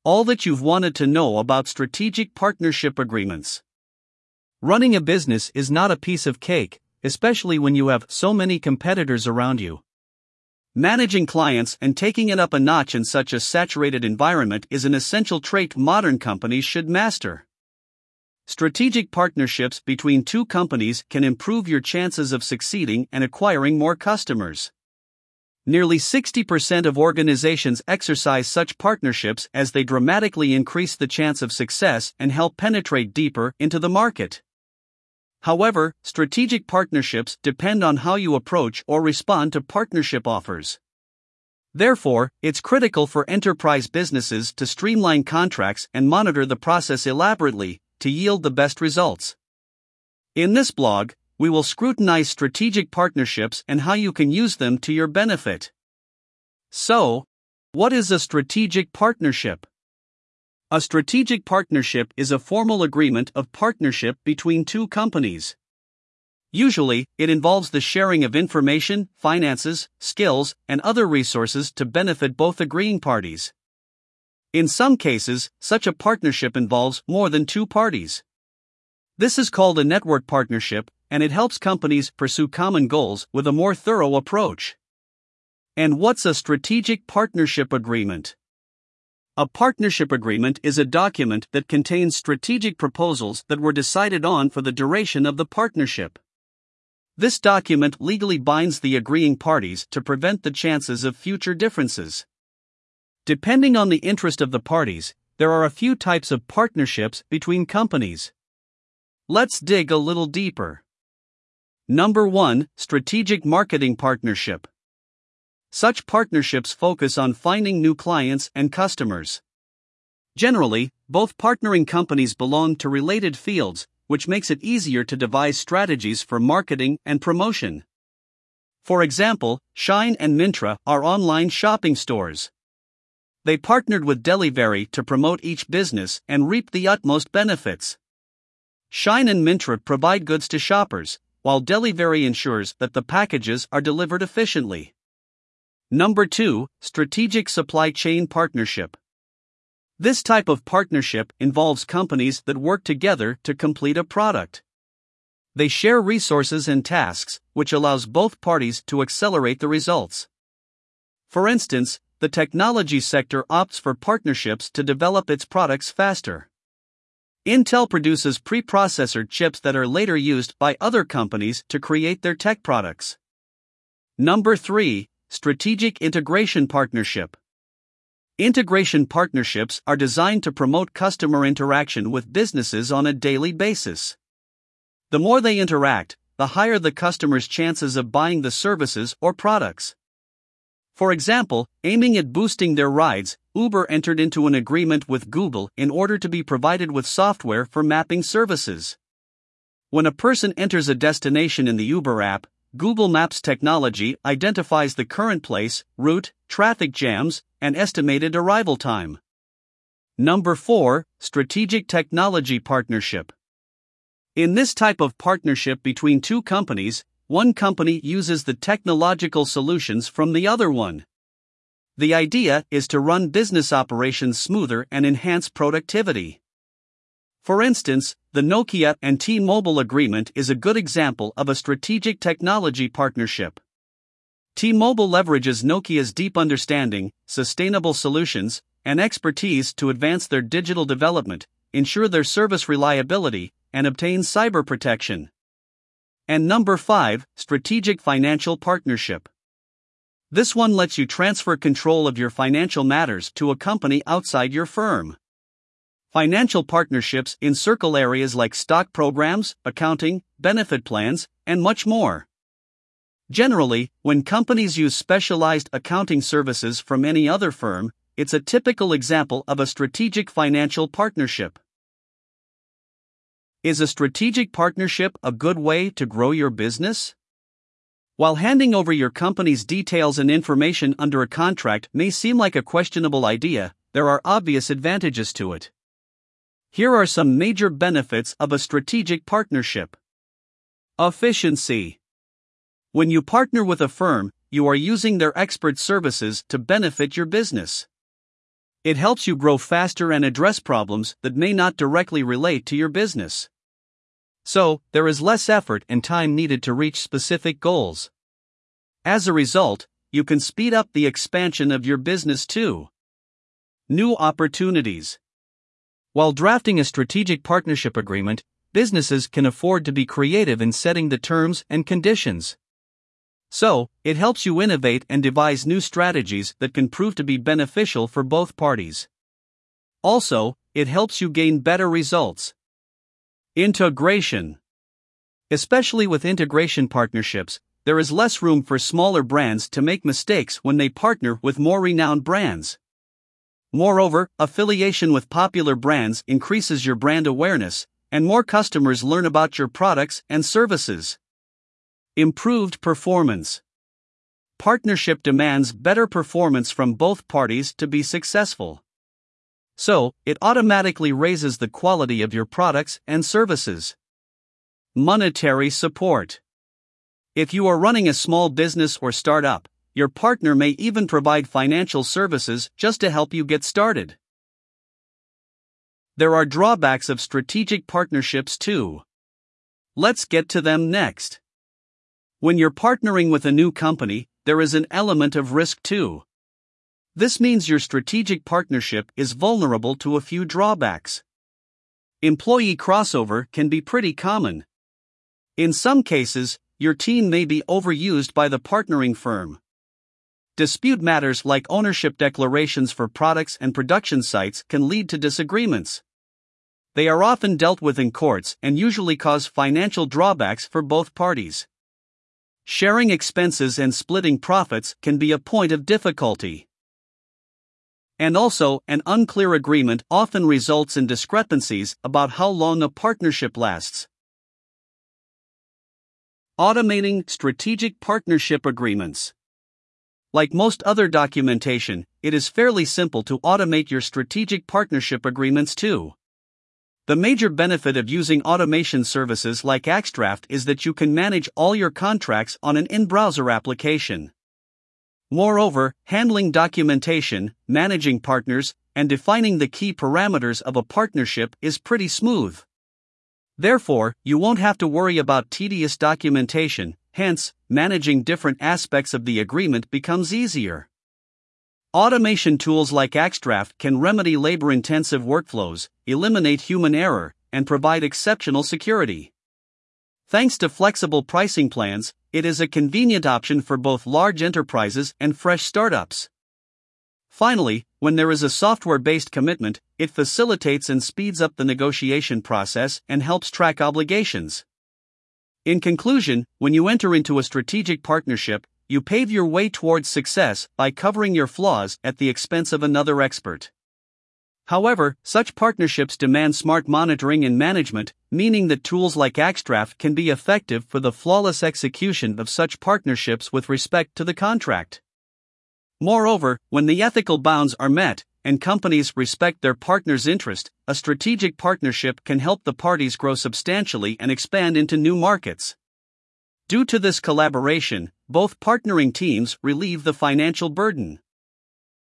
All that you've wanted to know about strategic partnership agreements. Running a business is not a piece of cake, especially when you have so many competitors around you. Managing clients and taking it up a notch in such a saturated environment is an essential trait modern companies should master. Strategic partnerships between two companies can improve your chances of succeeding and acquiring more customers. Nearly 60% of organizations exercise such partnerships as they dramatically increase the chance of success and help penetrate deeper into the market. However, strategic partnerships depend on how you approach or respond to partnership offers. Therefore, it's critical for enterprise businesses to streamline contracts and monitor the process elaborately to yield the best results. In this blog, we will scrutinize strategic partnerships and how you can use them to your benefit. So, what is a strategic partnership? A strategic partnership is a formal agreement of partnership between two companies. Usually, it involves the sharing of information, finances, skills, and other resources to benefit both agreeing parties. In some cases, such a partnership involves more than two parties. This is called a network partnership, and it helps companies pursue common goals with a more thorough approach. And what's a strategic partnership agreement? A partnership agreement is a document that contains strategic proposals that were decided on for the duration of the partnership. This document legally binds the agreeing parties to prevent the chances of future differences. Depending on the interest of the parties, there are a few types of partnerships between companies. Let's dig a little deeper. Number 1, Strategic Marketing Partnership. Such partnerships focus on finding new clients and customers. Generally, both partnering companies belong to related fields, which makes it easier to devise strategies for marketing and promotion. For example, Shein and Myntra are online shopping stores. They partnered with Delivery to promote each business and reap the utmost benefits. Shein and Myntra provide goods to shoppers, while Delivery ensures that the packages are delivered efficiently. Number 2, Strategic Supply Chain Partnership. This type of partnership involves companies that work together to complete a product. They share resources and tasks, which allows both parties to accelerate the results. For instance, the technology sector opts for partnerships to develop its products faster. Intel produces preprocessor chips that are later used by other companies to create their tech products. Number 3, Strategic Integration Partnership. Integration partnerships are designed to promote customer interaction with businesses on a daily basis. The more they interact, the higher the customer's chances of buying the services or products. For example, aiming at boosting their rides, Uber entered into an agreement with Google in order to be provided with software for mapping services. When a person enters a destination in the Uber app, Google Maps technology identifies the current place, route, traffic jams, and estimated arrival time. Number 4, Strategic Technology Partnership. In this type of partnership between two companies, one company uses the technological solutions from the other one. The idea is to run business operations smoother and enhance productivity. For instance, the Nokia and T-Mobile agreement is a good example of a strategic technology partnership. T-Mobile leverages Nokia's deep understanding, sustainable solutions, and expertise to advance their digital development, ensure their service reliability, and obtain cyber protection. And number 5, Strategic Financial Partnership. This one lets you transfer control of your financial matters to a company outside your firm. Financial partnerships encircle areas like stock programs, accounting, benefit plans, and much more. Generally, when companies use specialized accounting services from any other firm, it's a typical example of a strategic financial partnership. Is a strategic partnership a good way to grow your business? While handing over your company's details and information under a contract may seem like a questionable idea, there are obvious advantages to it. Here are some major benefits of a strategic partnership. Efficiency. When you partner with a firm, you are using their expert services to benefit your business. It helps you grow faster and address problems that may not directly relate to your business. So, there is less effort and time needed to reach specific goals. As a result, you can speed up the expansion of your business too. New opportunities. While drafting a strategic partnership agreement, businesses can afford to be creative in setting the terms and conditions. So, it helps you innovate and devise new strategies that can prove to be beneficial for both parties. Also, it helps you gain better results. Integration. Especially with integration partnerships, there is less room for smaller brands to make mistakes when they partner with more renowned brands. Moreover, affiliation with popular brands increases your brand awareness, and more customers learn about your products and services. Improved performance. Partnership demands better performance from both parties to be successful. So, it automatically raises the quality of your products and services. Monetary support. If you are running a small business or startup, your partner may even provide financial services just to help you get started. There are drawbacks of strategic partnerships too. Let's get to them next. When you're partnering with a new company, there is an element of risk too. This means your strategic partnership is vulnerable to a few drawbacks. Employee crossover can be pretty common. In some cases, your team may be overused by the partnering firm. Dispute matters like ownership declarations for products and production sites can lead to disagreements. They are often dealt with in courts and usually cause financial drawbacks for both parties. Sharing expenses and splitting profits can be a point of difficulty. And also, an unclear agreement often results in discrepancies about how long a partnership lasts. Automating strategic partnership agreements. Like most other documentation, it is fairly simple to automate your strategic partnership agreements too. The major benefit of using automation services like Axdraft is that you can manage all your contracts on an in-browser application. Moreover, handling documentation, managing partners, and defining the key parameters of a partnership is pretty smooth. Therefore, you won't have to worry about tedious documentation, hence, managing different aspects of the agreement becomes easier. Automation tools like Axdraft can remedy labor-intensive workflows, eliminate human error, and provide exceptional security. Thanks to flexible pricing plans, it is a convenient option for both large enterprises and fresh startups. Finally, when there is a software-based commitment, it facilitates and speeds up the negotiation process and helps track obligations. In conclusion, when you enter into a strategic partnership, you pave your way towards success by covering your flaws at the expense of another expert. However, such partnerships demand smart monitoring and management, meaning that tools like Axdraft can be effective for the flawless execution of such partnerships with respect to the contract. Moreover, when the ethical bounds are met, and companies respect their partner's interest, a strategic partnership can help the parties grow substantially and expand into new markets. Due to this collaboration, both partnering teams relieve the financial burden.